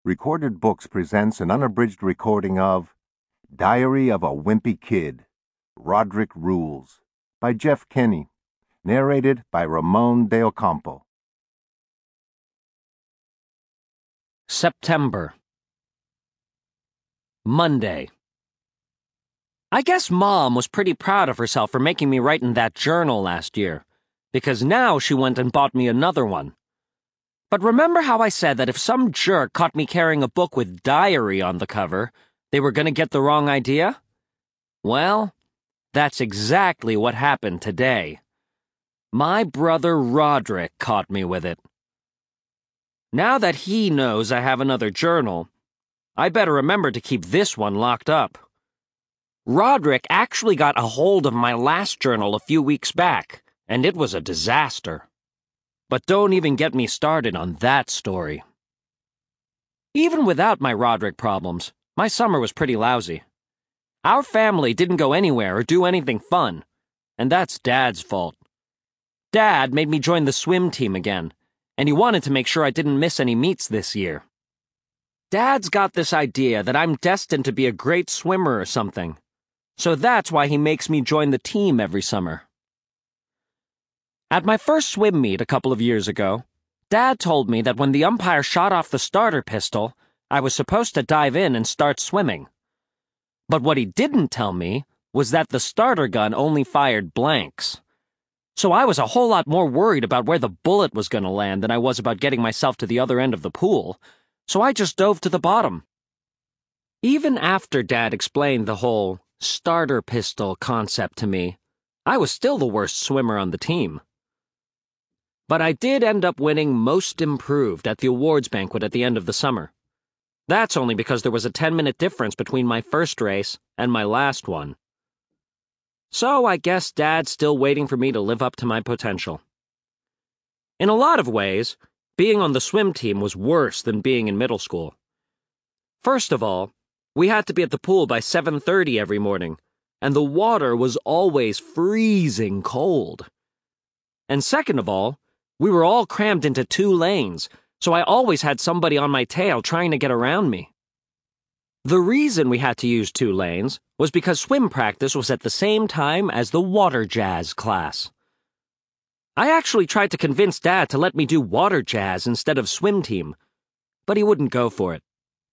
Recorded Books presents an unabridged recording of Diary of a Wimpy Kid, Roderick Rules, by Jeff Kinney, narrated by Ramon de Ocampo. September. Monday. I guess Mom was pretty proud of herself for making me write in that journal last year, because now she went and bought me another one. But remember how I said that if some jerk caught me carrying a book with diary on the cover, they were going to get the wrong idea? Well, that's exactly what happened today. My brother Roderick caught me with it. Now that he knows I have another journal, I better remember to keep this one locked up. Roderick actually got a hold of my last journal a few weeks back, and it was a disaster. But don't even get me started on that story. Even without my Roderick problems, my summer was pretty lousy. Our family didn't go anywhere or do anything fun, and that's Dad's fault. Dad made me join the swim team again, and he wanted to make sure I didn't miss any meets this year. Dad's got this idea that I'm destined to be a great swimmer or something, so that's why he makes me join the team every summer. At my first swim meet a couple of years ago, Dad told me that when the umpire shot off the starter pistol, I was supposed to dive in and start swimming. But what he didn't tell me was that the starter gun only fired blanks. So I was a whole lot more worried about where the bullet was going to land than I was about getting myself to the other end of the pool, so I just dove to the bottom. Even after Dad explained the whole starter pistol concept to me, I was still the worst swimmer on the team. But I did end up winning Most Improved at the awards banquet at the end of the summer. That's only because there was a 10-minute difference between my first race and my last one. So I guess Dad's still waiting for me to live up to my potential. In a lot of ways, being on the swim team was worse than being in middle school. First of all, we had to be at the pool by 7:30 every morning, and the water was always freezing cold. And second of all, we were all crammed into 2 lanes, so I always had somebody on my tail trying to get around me. The reason we had to use 2 lanes was because swim practice was at the same time as the water jazz class. I actually tried to convince Dad to let me do water jazz instead of swim team, but he wouldn't go for it.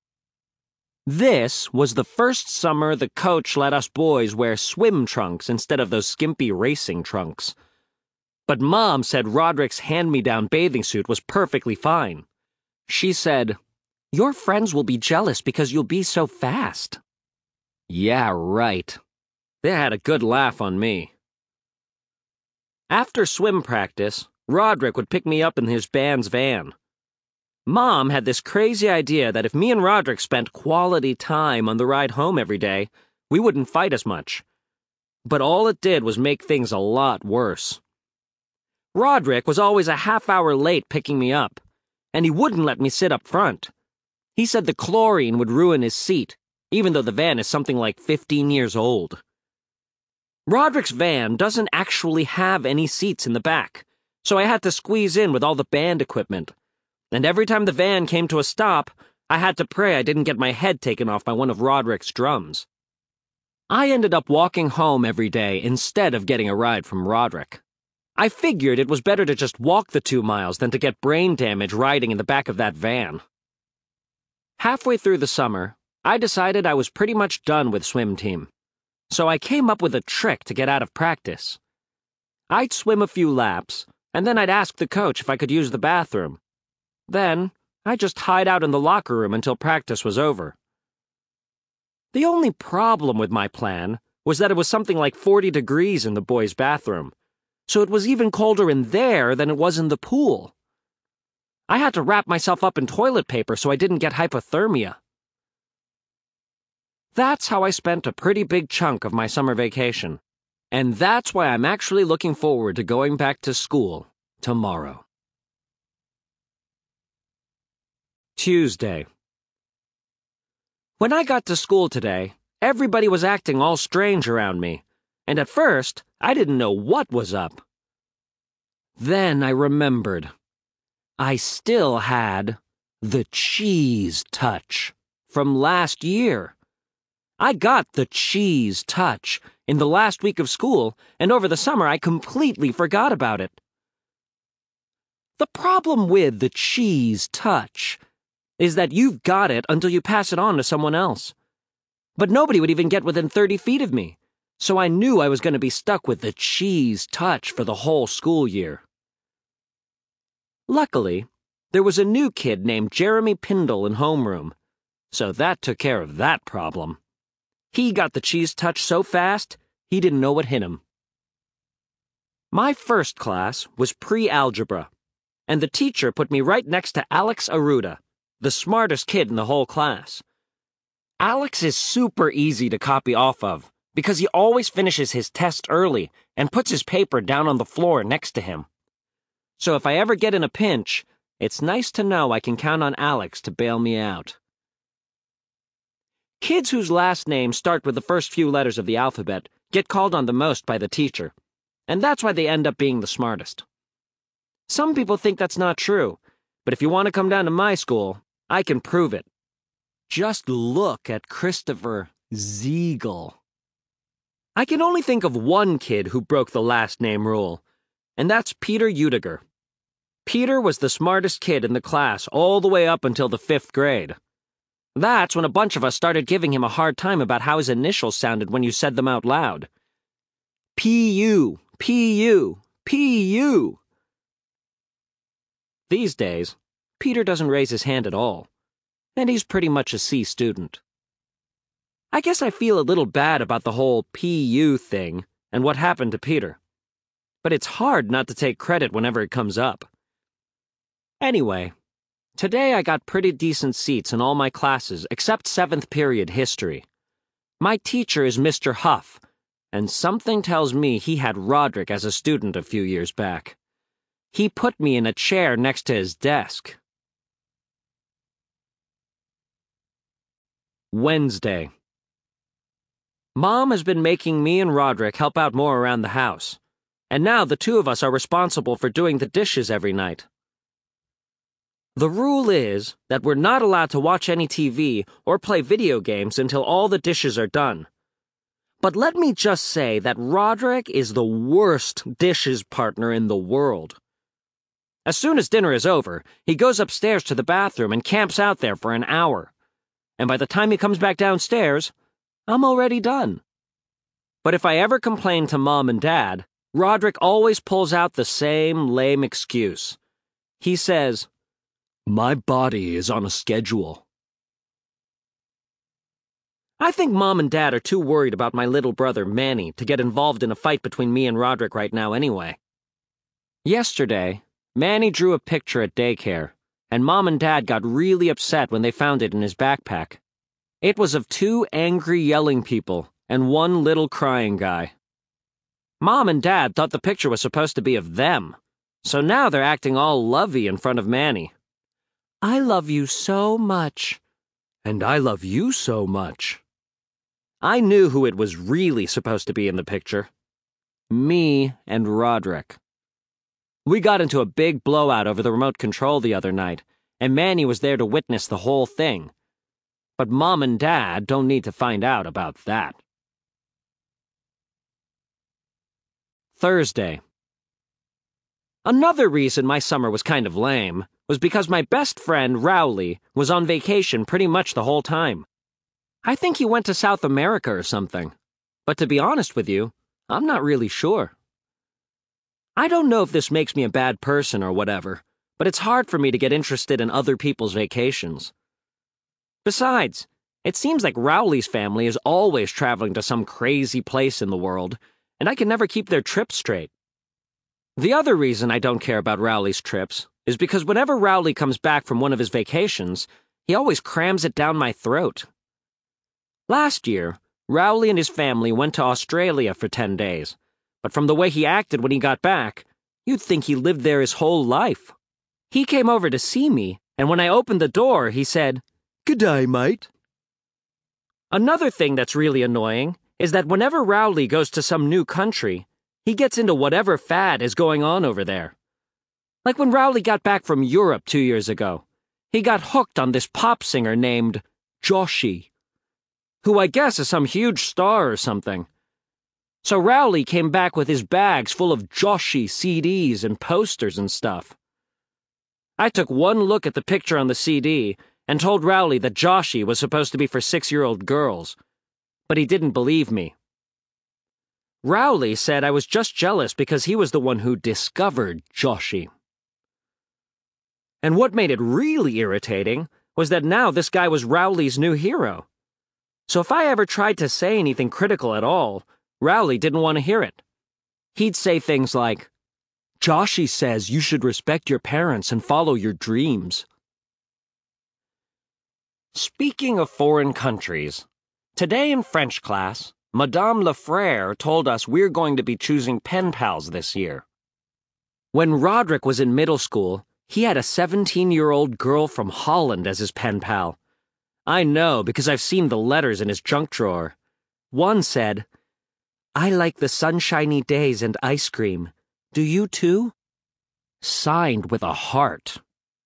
This was the first summer the coach let us boys wear swim trunks instead of those skimpy racing trunks. But Mom said Roderick's hand-me-down bathing suit was perfectly fine. She said, "Your friends will be jealous because you'll be so fast." Yeah, right. They had a good laugh on me. After swim practice, Roderick would pick me up in his band's van. Mom had this crazy idea that if me and Roderick spent quality time on the ride home every day, we wouldn't fight as much. But all it did was make things a lot worse. Roderick was always a half-hour late picking me up, and he wouldn't let me sit up front. He said the chlorine would ruin his seat, even though the van is something like 15 years old. Roderick's van doesn't actually have any seats in the back, so I had to squeeze in with all the band equipment. And every time the van came to a stop, I had to pray I didn't get my head taken off by one of Roderick's drums. I ended up walking home every day instead of getting a ride from Roderick. I figured it was better to just walk the 2 miles than to get brain damage riding in the back of that van. Halfway through the summer, I decided I was pretty much done with swim team. So I came up with a trick to get out of practice. I'd swim a few laps, and then I'd ask the coach if I could use the bathroom. Then, I'd just hide out in the locker room until practice was over. The only problem with my plan was that it was something like 40 degrees in the boys' bathroom, so it was even colder in there than it was in the pool. I had to wrap myself up in toilet paper so I didn't get hypothermia. That's how I spent a pretty big chunk of my summer vacation, and that's why I'm actually looking forward to going back to school tomorrow. Tuesday. When I got to school today, everybody was acting all strange around me, and at first, I didn't know what was up. Then I remembered. I still had The cheese touch from last year. I got the cheese touch in the last week of school, and over the summer I completely forgot about it. The problem with the cheese touch is that you've got it until you pass it on to someone else. But nobody would even get within 30 feet of me, so I knew I was going to be stuck with the cheese touch for the whole school year. Luckily, there was a new kid named Jeremy Pindle in homeroom, so that took care of that problem. He got the cheese touch so fast, he didn't know what hit him. My first class was pre-algebra, and the teacher put me right next to Alex Aruda, the smartest kid in the whole class. Alex is super easy to copy off of, because he always finishes his test early and puts his paper down on the floor next to him. So if I ever get in a pinch, it's nice to know I can count on Alex to bail me out. Kids whose last names start with the first few letters of the alphabet get called on the most by the teacher, and that's why they end up being the smartest. Some people think that's not true, but if you want to come down to my school, I can prove it. Just look at Christopher Ziegel. I can only think of one kid who broke the last name rule, and that's Peter Udiger. Peter was the smartest kid in the class all the way up until the 5th grade. That's when a bunch of us started giving him a hard time about how his initials sounded when you said them out loud. P-U, P-U, P-U. These days, Peter doesn't raise his hand at all, and he's pretty much a C student. I guess I feel a little bad about the whole P-U thing and what happened to Peter. But it's hard not to take credit whenever it comes up. Anyway, today I got pretty decent seats in all my classes except 7th period history. My teacher is Mr. Huff, and something tells me he had Roderick as a student a few years back. He put me in a chair next to his desk. Wednesday. Mom has been making me and Roderick help out more around the house, and now the two of us are responsible for doing the dishes every night. The rule is that we're not allowed to watch any TV or play video games until all the dishes are done. But let me just say that Roderick is the worst dishes partner in the world. As soon as dinner is over, he goes upstairs to the bathroom and camps out there for an hour. And by the time he comes back downstairs, I'm already done. But if I ever complain to Mom and Dad, Roderick always pulls out the same lame excuse. He says, "My body is on a schedule." I think Mom and Dad are too worried about my little brother Manny to get involved in a fight between me and Roderick right now anyway. Yesterday, Manny drew a picture at daycare, and Mom and Dad got really upset when they found it in his backpack. It was of 2 angry yelling people and 1 little crying guy. Mom and Dad thought the picture was supposed to be of them, so now they're acting all lovey in front of Manny. "I love you so much." "And I love you so much." I knew who it was really supposed to be in the picture. Me and Roderick. We got into a big blowout over the remote control the other night, and Manny was there to witness the whole thing. But Mom and Dad don't need to find out about that. Thursday. Another reason my summer was kind of lame was because my best friend, Rowley, was on vacation pretty much the whole time. I think he went to South America or something. But to be honest with you, I'm not really sure. I don't know if this makes me a bad person or whatever, but it's hard for me to get interested in other people's vacations. Besides, it seems like Rowley's family is always traveling to some crazy place in the world, and I can never keep their trips straight. The other reason I don't care about Rowley's trips is because whenever Rowley comes back from one of his vacations, he always crams it down my throat. Last year, Rowley and his family went to Australia for 10 days, but from the way he acted when he got back, you'd think he lived there his whole life. He came over to see me, and when I opened the door, he said, "G'day, mate." Another thing that's really annoying is that whenever Rowley goes to some new country, he gets into whatever fad is going on over there. Like when Rowley got back from Europe 2 years ago, he got hooked on this pop singer named Joshi, who I guess is some huge star or something. So Rowley came back with his bags full of Joshi CDs and posters and stuff. I took one look at the picture on the CD and told Rowley that Joshi was supposed to be for 6-year-old girls, but he didn't believe me. Rowley said I was just jealous because he was the one who discovered Joshi. And what made it really irritating was that now this guy was Rowley's new hero. So if I ever tried to say anything critical at all, Rowley didn't want to hear it. He'd say things like, "Joshi says you should respect your parents and follow your dreams." Speaking of foreign countries, today in French class, Madame Lefrère told us we're going to be choosing pen pals this year. When Roderick was in middle school, he had a 17-year-old girl from Holland as his pen pal. I know because I've seen the letters in his junk drawer. One said, "I like the sunshiny days and ice cream. Do you too?" Signed with a heart.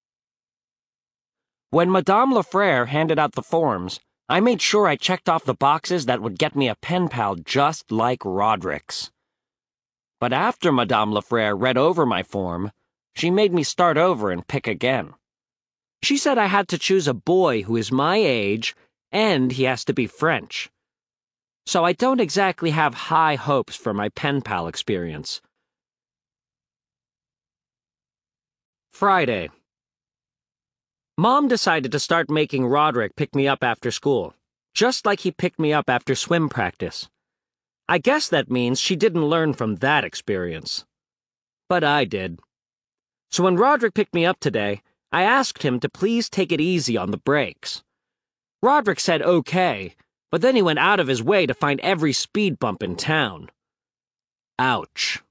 When Madame Lefrère handed out the forms, I made sure I checked off the boxes that would get me a pen pal just like Roderick's. But after Madame Lefrère read over my form, she made me start over and pick again. She said I had to choose a boy who is my age and he has to be French. So I don't exactly have high hopes for my pen pal experience. Friday. Mom decided to start making Roderick pick me up after school, just like he picked me up after swim practice. I guess that means she didn't learn from that experience. But I did. So when Roderick picked me up today, I asked him to please take it easy on the brakes. Roderick said okay, but then he went out of his way to find every speed bump in town. Ouch.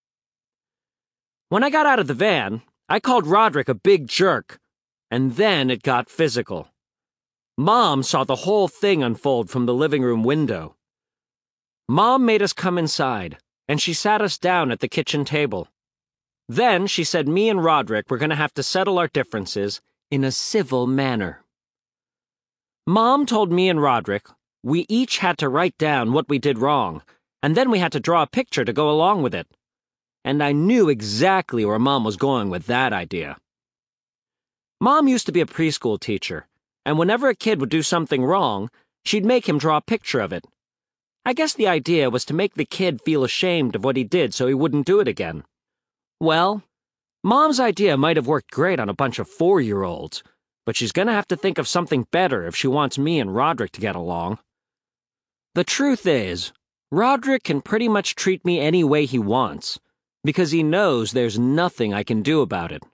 When I got out of the van, I called Roderick a big jerk, and then it got physical. Mom saw the whole thing unfold from the living room window. Mom made us come inside, and she sat us down at the kitchen table. Then she said me and Roderick were going to have to settle our differences in a civil manner. Mom told me and Roderick we each had to write down what we did wrong, and then we had to draw a picture to go along with it. And I knew exactly where Mom was going with that idea. Mom used to be a preschool teacher, and whenever a kid would do something wrong, she'd make him draw a picture of it. I guess the idea was to make the kid feel ashamed of what he did so he wouldn't do it again. Well, Mom's idea might have worked great on a bunch of 4-year-olds, but she's gonna have to think of something better if she wants me and Roderick to get along. The truth is, Roderick can pretty much treat me any way he wants, because he knows there's nothing I can do about it.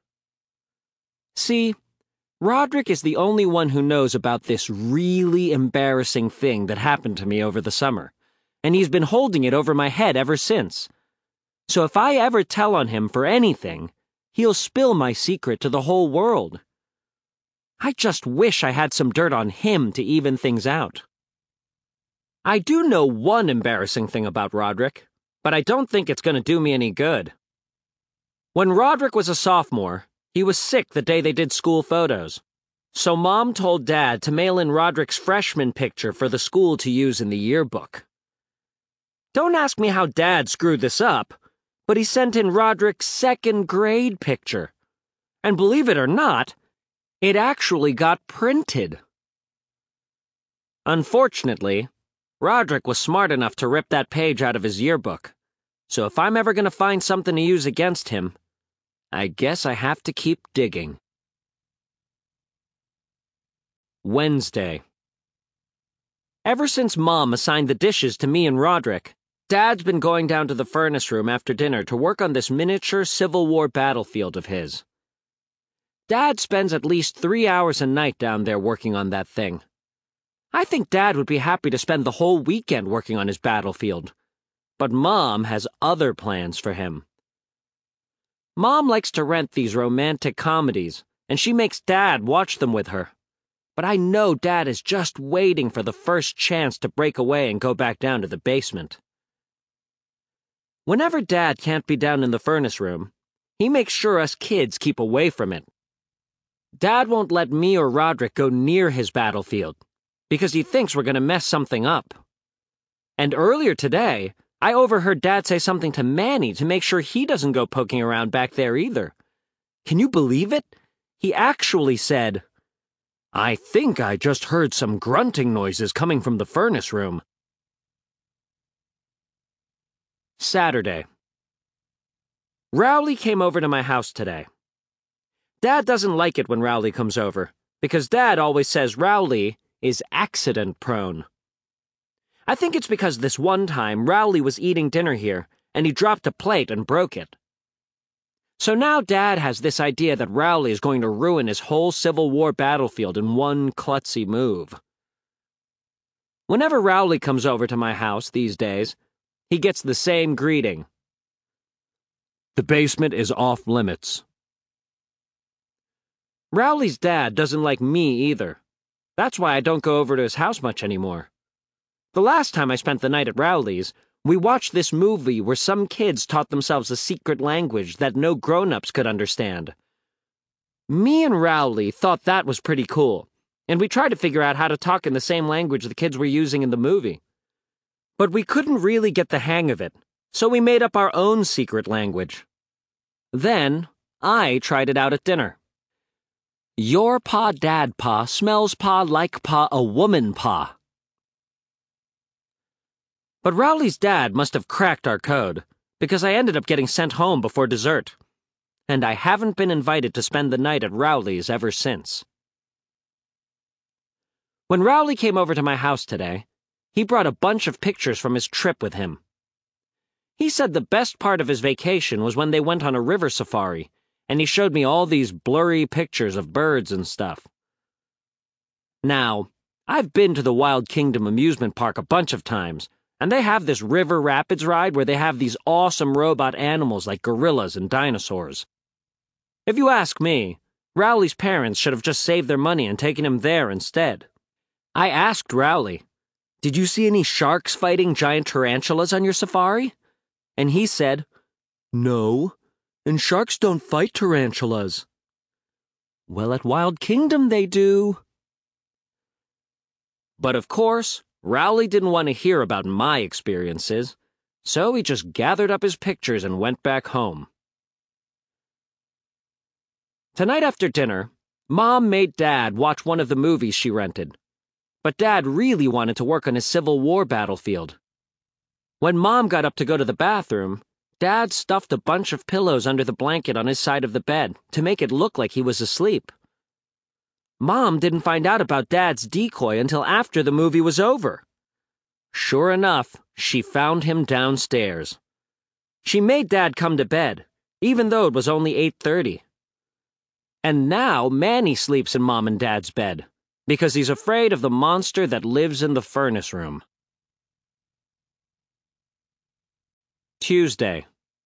See, Roderick is the only one who knows about this really embarrassing thing that happened to me over the summer, and he's been holding it over my head ever since. So if I ever tell on him for anything, he'll spill my secret to the whole world. I just wish I had some dirt on him to even things out. I do know one embarrassing thing about Roderick, but I don't think it's going to do me any good. When Roderick was a sophomore, he was sick the day they did school photos. So Mom told Dad to mail in Roderick's freshman picture for the school to use in the yearbook. Don't ask me how Dad screwed this up, but he sent in Roderick's second grade picture. And believe it or not, it actually got printed. Unfortunately, Roderick was smart enough to rip that page out of his yearbook. So if I'm ever going to find something to use against him, I guess I have to keep digging. Wednesday. Ever since Mom assigned the dishes to me and Roderick, Dad's been going down to the furnace room after dinner to work on this miniature Civil War battlefield of his. Dad spends at least 3 hours a night down there working on that thing. I think Dad would be happy to spend the whole weekend working on his battlefield. But Mom has other plans for him. Mom likes to rent these romantic comedies, and she makes Dad watch them with her. But I know Dad is just waiting for the first chance to break away and go back down to the basement. Whenever Dad can't be down in the furnace room, he makes sure us kids keep away from it. Dad won't let me or Roderick go near his battlefield because he thinks we're going to mess something up. And earlier today, I overheard Dad say something to Manny to make sure he doesn't go poking around back there either. Can you believe it? He actually said, "I think I just heard some grunting noises coming from the furnace room." Saturday. Rowley came over to my house today. Dad doesn't like it when Rowley comes over, because Dad always says Rowley is accident-prone. I think it's because this one time Rowley was eating dinner here, and he dropped a plate and broke it. So now Dad has this idea that Rowley is going to ruin his whole Civil War battlefield in one klutzy move. Whenever Rowley comes over to my house these days, he gets the same greeting. "The basement is off limits." Rowley's dad doesn't like me either. That's why I don't go over to his house much anymore. The last time I spent the night at Rowley's, we watched this movie where some kids taught themselves a secret language that no grown-ups could understand. Me and Rowley thought that was pretty cool, and we tried to figure out how to talk in the same language the kids were using in the movie. But we couldn't really get the hang of it, so we made up our own secret language. Then, I tried it out at dinner. "Your pa, dad pa, smells pa like pa, a woman pa." But Rowley's dad must have cracked our code, because I ended up getting sent home before dessert. And I haven't been invited to spend the night at Rowley's ever since. When Rowley came over to my house today, he brought a bunch of pictures from his trip with him. He said the best part of his vacation was when they went on a river safari, and he showed me all these blurry pictures of birds and stuff. Now, I've been to the Wild Kingdom amusement park a bunch of times, and they have this river rapids ride where they have these awesome robot animals like gorillas and dinosaurs. If you ask me, Rowley's parents should have just saved their money and taken him there instead. I asked Rowley, "Did you see any sharks fighting giant tarantulas on your safari?" And he said, "No, and sharks don't fight tarantulas." Well, at Wild Kingdom they do. But of course, Rowley didn't want to hear about my experiences, so he just gathered up his pictures and went back home. Tonight after dinner, Mom made Dad watch one of the movies she rented. But Dad really wanted to work on his Civil War battlefield. When Mom got up to go to the bathroom, Dad stuffed a bunch of pillows under the blanket on his side of the bed to make it look like he was asleep. Mom didn't find out about Dad's decoy until after the movie was over. Sure enough, she found him downstairs. She made Dad come to bed, even though it was only 8:30. And now Manny sleeps in Mom and Dad's bed, because he's afraid of the monster that lives in the furnace room. Tuesday.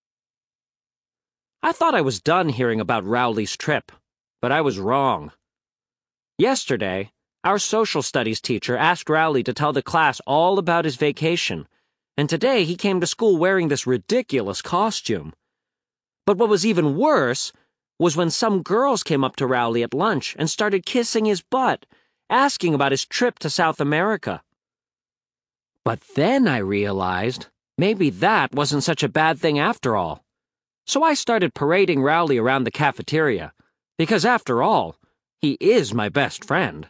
I thought I was done hearing about Rowley's trip, but I was wrong. Yesterday, our social studies teacher asked Rowley to tell the class all about his vacation, and today he came to school wearing this ridiculous costume. But what was even worse was when some girls came up to Rowley at lunch and started kissing his butt, asking about his trip to South America. But then I realized maybe that wasn't such a bad thing after all. So I started parading Rowley around the cafeteria, because after all, he is my best friend.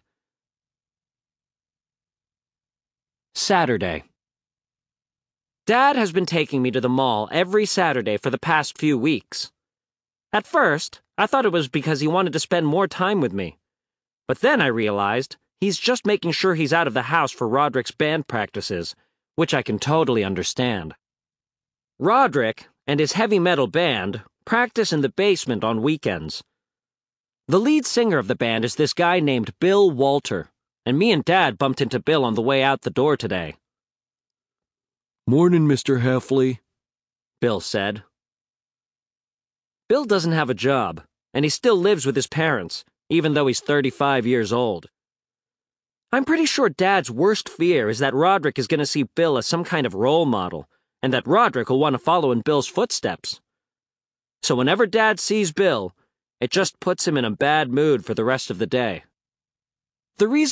Saturday. Dad has been taking me to the mall every Saturday for the past few weeks. At first, I thought it was because he wanted to spend more time with me. But then I realized he's just making sure he's out of the house for Roderick's band practices, which I can totally understand. Roderick and his heavy metal band practice in the basement on weekends. The lead singer of the band is this guy named Bill Walter, and me and Dad bumped into Bill on the way out the door today. "Morning, Mr. Heffley," Bill said. Bill doesn't have a job, and he still lives with his parents, even though he's 35 years old. I'm pretty sure Dad's worst fear is that Roderick is going to see Bill as some kind of role model, and that Roderick will want to follow in Bill's footsteps. So whenever Dad sees Bill, It just puts him in a bad mood for the rest of the day. The reason